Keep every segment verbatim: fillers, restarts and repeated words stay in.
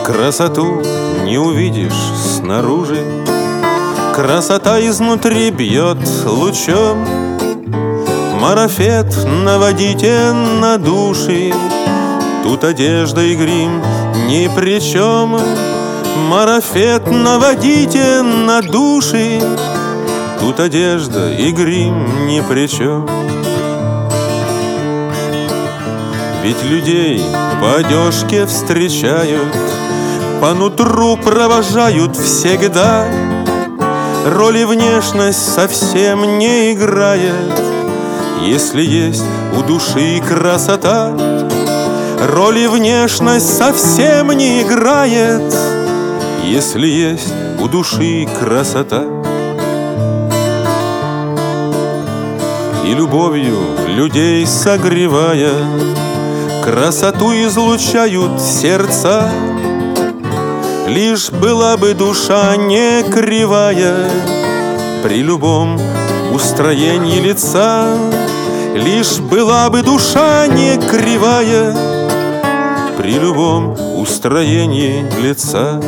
Красоту не увидишь снаружи, красота изнутри бьет лучом. Марафет наводите на души, тут одежда и грим ни при чем. Марафет наводите на души, тут одежда и грим ни при чем. Ведь людей по одежке встречают, по нутру провожают всегда. Роли внешность совсем не играет, если есть у души красота. Роли внешность совсем не играет, если есть у души красота. И любовью людей согревая, красоту излучают сердца. Лишь была бы душа не кривая при любом устроении лица. Лишь была бы душа не кривая при любом устроении лица.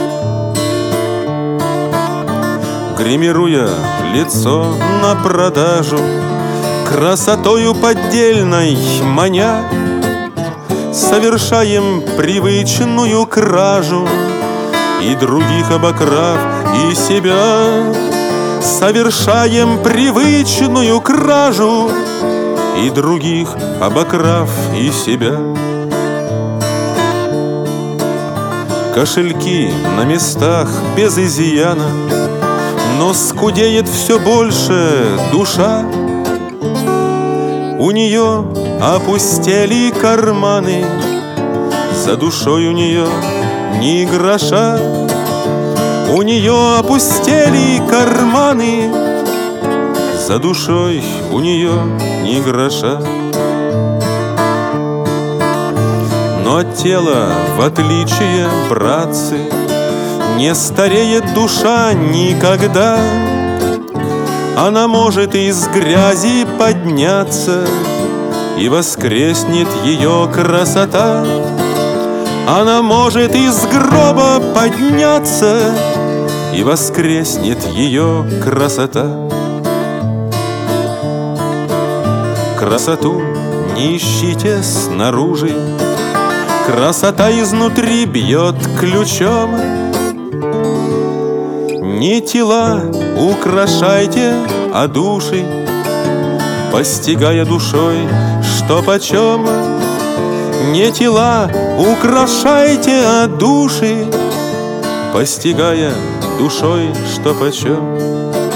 Гримируя лицо на продажу, красотою поддельной маня, совершаем привычную кражу, и других обокрав, и себя. Совершаем привычную кражу, и других обокрав, и себя. Кошельки на местах без изъяна, но скудеет все больше душа. У нее опустели карманы, за душой у нее ни гроша. У нее опустели карманы, за душой у нее ни гроша. Но от тела, в отличие, братцы, не стареет душа никогда. Она может из грязи подняться, и воскреснет ее красота. Она может из гроба подняться, и воскреснет ее красота. Красоту не ищите снаружи, красота изнутри бьет ключом. Не тела украшайте, а души, постигая душой, что почем. Не тела украшайте, а души, постигая душой, что почем.